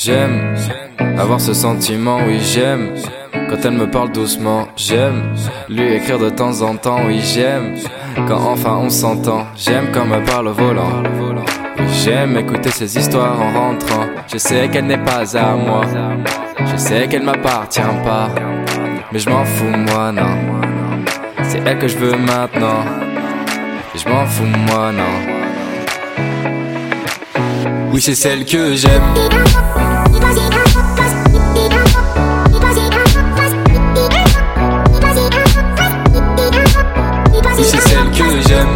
J'aime avoir ce sentiment, oui j'aime. Quand elle me parle doucement, j'aime lui écrire de temps en temps, oui j'aime. Quand enfin on s'entend, j'aime quand me parle au volant. Oui, j'aime écouter ses histoires en rentrant. Je sais qu'elle n'est pas à moi, je sais qu'elle m'appartient pas, mais je m'en fous moi non. C'est elle que je veux maintenant, et je m'en fous moi non. Oui c'est celle que j'aime. Oui c'est celle que j'aime.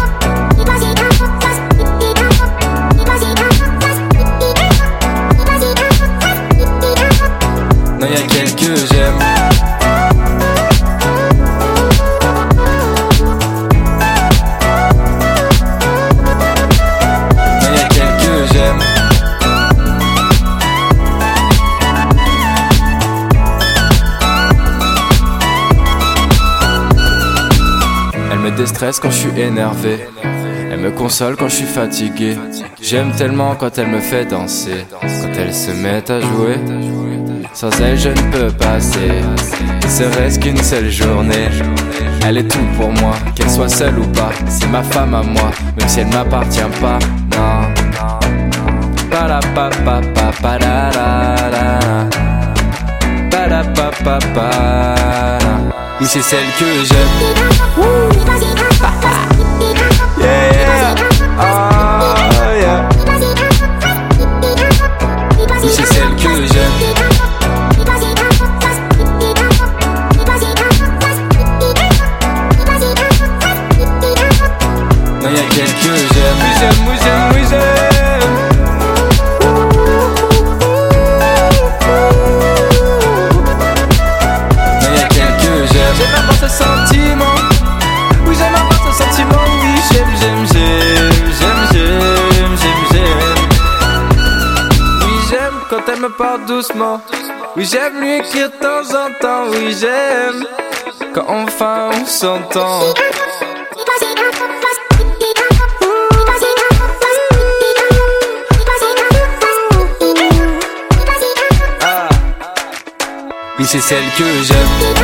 Non y'a qu'elle que j'aime. Non y'a qu'elle que j'aime. Elle me déstresse quand je suis énervé, elle me console quand je suis fatigué. J'aime tellement quand elle me fait danser, quand elle se met à jouer. Sans elle je ne peux passer, ne serait-ce qu'une seule journée. Elle est tout pour moi, qu'elle soit seule ou pas. C'est ma femme à moi, même si elle m'appartient pas. Non. Oui c'est celle que j'aime. Yeah. Oh yeah. Oui c'est celle que j'aime. Non y'a qu'elle que j'aime. Oui j'aime, oui j'aime, oui j'aime. Non y'a qu'elle que j'aime. J'aime avoir ce sentiment. Oui j'aime avoir ce sentiment. Oui j'aime, j'aime, j'aime, j'aime, j'aime, j'aime, j'aime. Oui j'aime quand elle me parle doucement. Oui j'aime lui écrire de temps en temps. Oui j'aime quand enfin on s'entend. Oui c'est celle que j'aime.